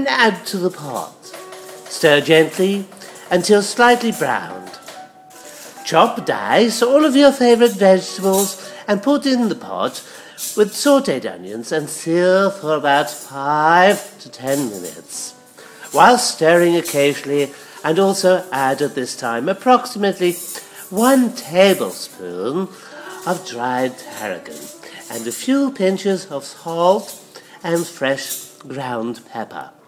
add to the pot. Stir gently until slightly browned. Chop, dice all of your favorite vegetables and put in the pot with sauteed onions and sear for about 5 to 10 minutes, while stirring occasionally, and also add at this time approximately 1 tablespoon of dried tarragon and a few pinches of salt and fresh ground pepper.